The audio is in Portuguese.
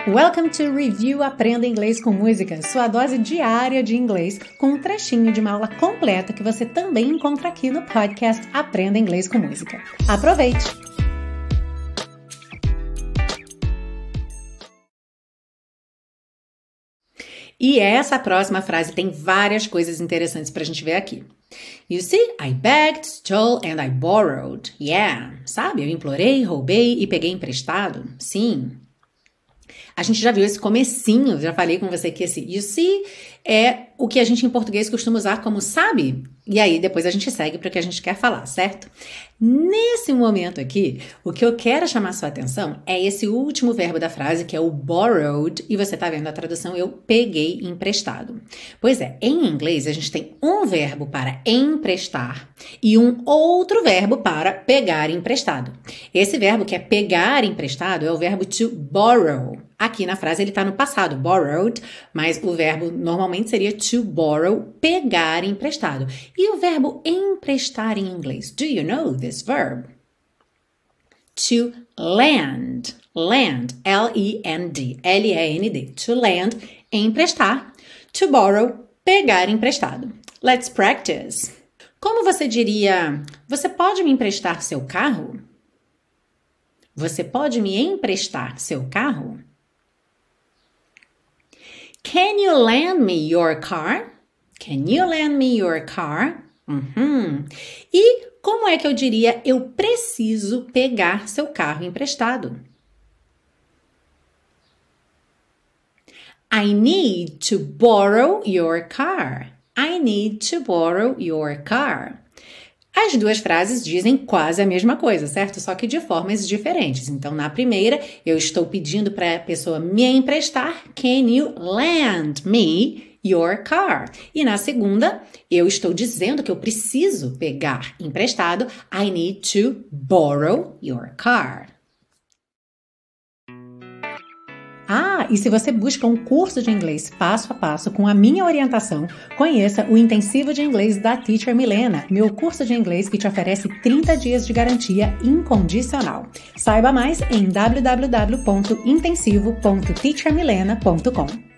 Welcome to Review Aprenda Inglês com Música, sua dose diária de inglês com um trechinho de uma aula completa que você também encontra aqui no podcast Aprenda Inglês com Música. Aproveite! E essa próxima frase tem várias coisas interessantes para a gente ver aqui. You see, I begged, stole and I borrowed. Yeah, sabe? Eu implorei, roubei e peguei emprestado. Sim. A gente já viu esse comecinho, já falei com você que esse you see é o que a gente em português costuma usar como sabe. E aí depois a gente segue para o que a gente quer falar, certo? Nesse momento aqui, o que eu quero chamar sua atenção é esse último verbo da frase, que é o borrowed, e você tá vendo a tradução, eu peguei emprestado. Pois é, em inglês a gente tem um verbo para emprestar e um outro verbo para pegar emprestado. Esse verbo que é pegar emprestado é o verbo to borrow. Aqui na frase ele está no passado, borrowed, mas o verbo normalmente seria to borrow, pegar emprestado. E o verbo emprestar em inglês? Do you know this verb? To lend. Lend, L-E-N-D, L-E-N-D. To lend, emprestar. To borrow, pegar emprestado. Let's practice. Como você diria, você pode me emprestar seu carro? Você pode me emprestar seu carro? Can you lend me your car? Can you lend me your car? E como é que eu diria eu preciso pegar seu carro emprestado? I need to borrow your car. I need to borrow your car. As duas frases dizem quase a mesma coisa, certo? Só que de formas diferentes. Então, na primeira, eu estou pedindo para a pessoa me emprestar. Can you lend me your car? E na segunda, eu estou dizendo que eu preciso pegar emprestado. I need to borrow your car. E se você busca um curso de inglês passo a passo com a minha orientação, conheça o Intensivo de Inglês da Teacher Milena, meu curso de inglês que te oferece 30 dias de garantia incondicional. Saiba mais em www.intensivo.teachermilena.com.